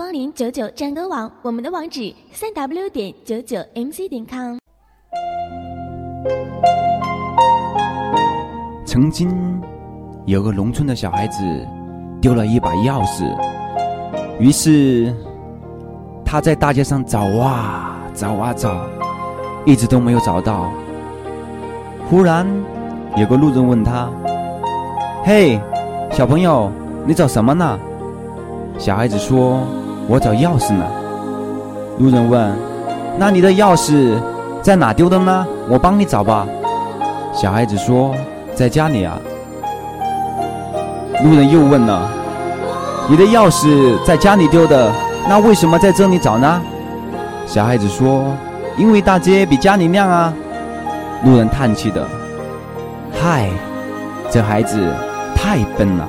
光临99战歌网，我们的网址3w.99mc.com。 曾经有个农村的小孩子丢了一把钥匙，于是他在大街上找啊找啊找，一直都没有找到。忽然有个路人问他：嘿，小朋友，你找什么呢？小孩子说：我找钥匙呢。路人问：那你的钥匙在哪丢的呢？我帮你找吧。小孩子说：在家里啊。路人又问了：你的钥匙在家里丢的，那为什么在这里找呢？小孩子说：因为大街比家里亮啊。路人叹气的：嗨，这孩子太笨了。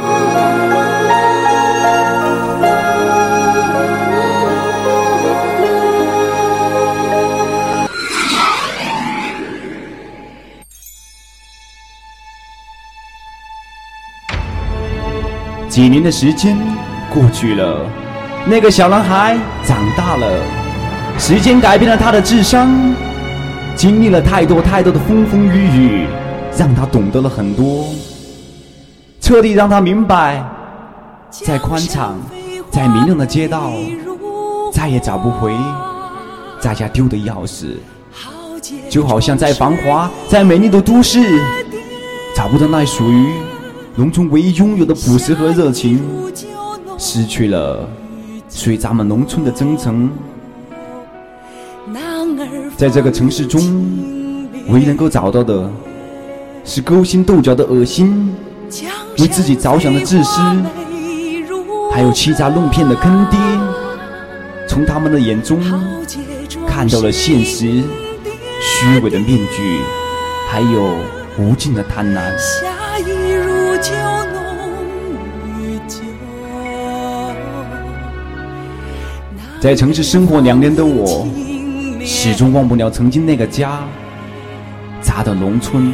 几年的时间过去了，那个小男孩长大了，时间改变了他的智商，经历了太多太多的风风雨雨，让他懂得了很多，彻底让他明白，再宽敞再明亮的街道，再也找不回在家丢的钥匙，就好像在繁华在美丽的都市找不到那属于农村唯一拥有的朴实和热情，失去了属于咱们农村的真诚。在这个城市中，唯一能够找到的是勾心斗角的恶心，为自己着想的自私，还有欺诈弄骗的坑爹。从他们的眼中看到了现实虚伪的面具，还有无尽的贪婪。在城市生活2年的我，始终忘不了曾经那个家，咱的农村。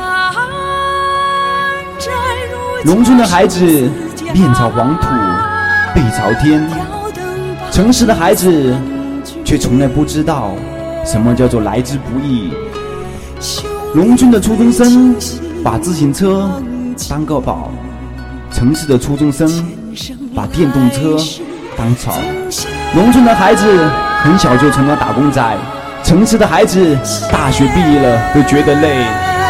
农村的孩子面朝黄土背朝天，城市的孩子却从来不知道什么叫做来之不易。农村的初中生把自行车当个宝，城市的初中生把电动车当草。农村的孩子很小就成了打工仔，城市的孩子大学毕业了都觉得累。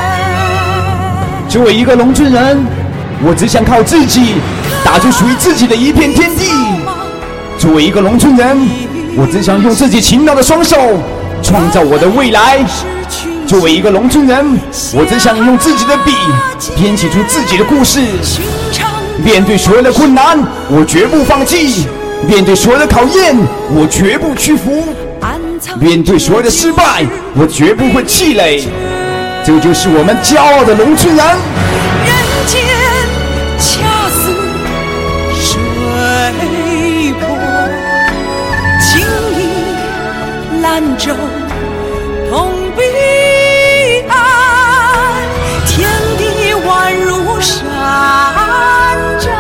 作为一个农村人，我只想靠自己打出属于自己的一片天地。作为一个农村人，我只想用自己勤劳的双手创造我的未来。作为一个农村人，我只想用自己的笔编写出自己的故事。面对所有的困难，我绝不放弃；面对所有的考验，我绝不屈服；面对所有的失败，我绝不会气馁。这就是我们骄傲的农村人。 人间恰似水波，情意兰舟同彼岸，天地宛如山寨，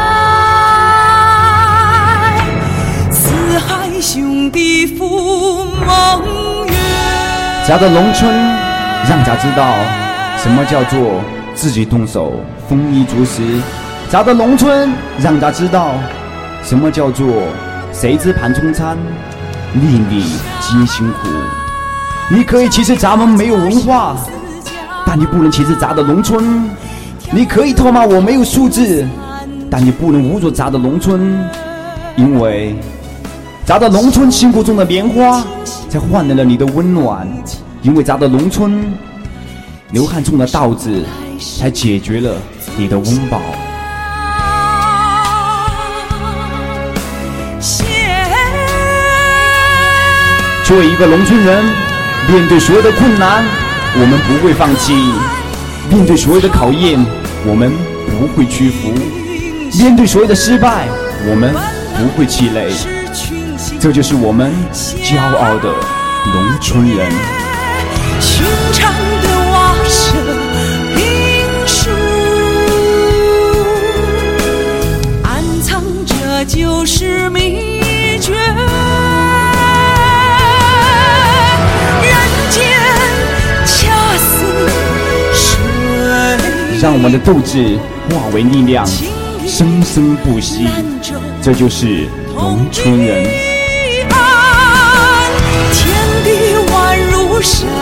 四海兄弟赴梦圆。 咱的农村让咱知道什么叫做自己动手丰衣足食，咱的农村让咱知道什么叫做谁知盘中餐，粒粒皆辛苦。你可以歧视咱们没有文化，但你不能歧视咱的农村。你可以唾骂我没有素质，但你不能侮辱咱的农村，因为咱的农村辛苦种的棉花才换来了你的温暖，因为咱的农村流汗种的稻子才解决了你的温饱。作为一个农村人，面对所有的困难，我们不会放弃；面对所有的考验，我们不会屈服；面对所有的失败，我们不会气馁。这就是我们骄傲的农村人。 寻常的瓦舍兵书，暗藏着旧时秘让我们的斗志化为力量，生生不息。这就是农村人。 天地宛如山。